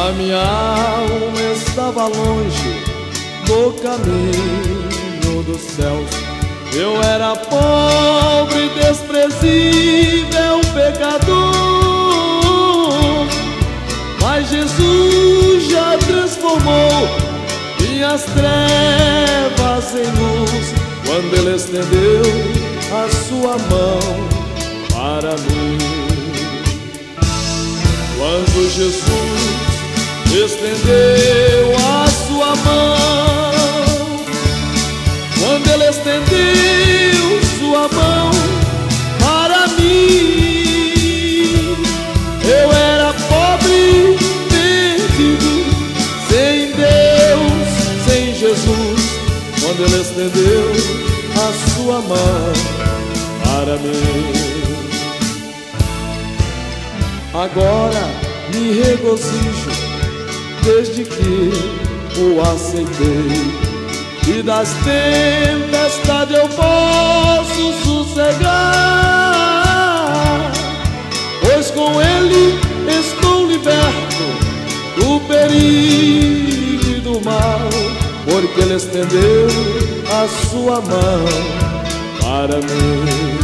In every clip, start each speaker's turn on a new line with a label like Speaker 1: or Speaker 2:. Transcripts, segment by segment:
Speaker 1: A minha alma estava longe do caminho dos céus. Eu era pobre, desprezível, pecador, mas Jesus já transformou minhas trevas em luz, quando Ele estendeu a sua mão para mim. Quando Jesus estendeu a sua mão, quando Ele estendeu sua mão para mim, eu era pobre, perdido, sem Deus, sem Jesus, quando Ele estendeu a sua mão para mim. Agora me regozijo desde que o aceitei, e das tempestades eu posso sossegar, pois com Ele estou liberto do perigo e do mal, porque Ele estendeu a sua mão para mim.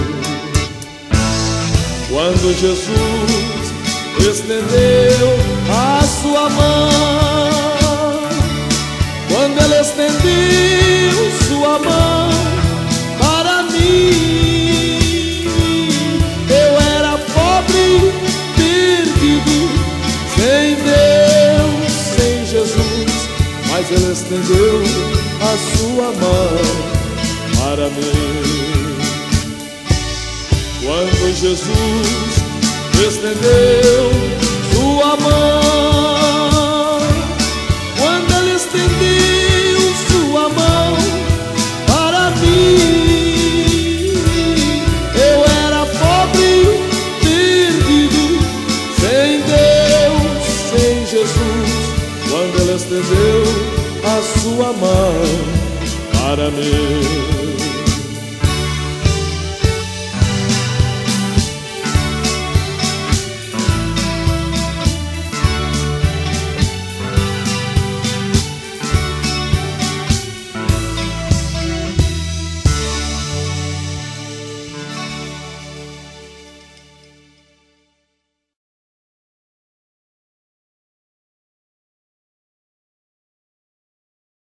Speaker 1: Quando Jesus estendeu a sua mão, quando Ele estendeu sua mão para mim, eu era pobre, perdido, sem Deus, sem Jesus, mas Ele estendeu a sua mão para mim. Quando Jesus estendeu sua mão, quando Ele estendeu sua mão para mim, eu era pobre, perdido, sem Deus, sem Jesus, quando Ele estendeu a sua mão para mim.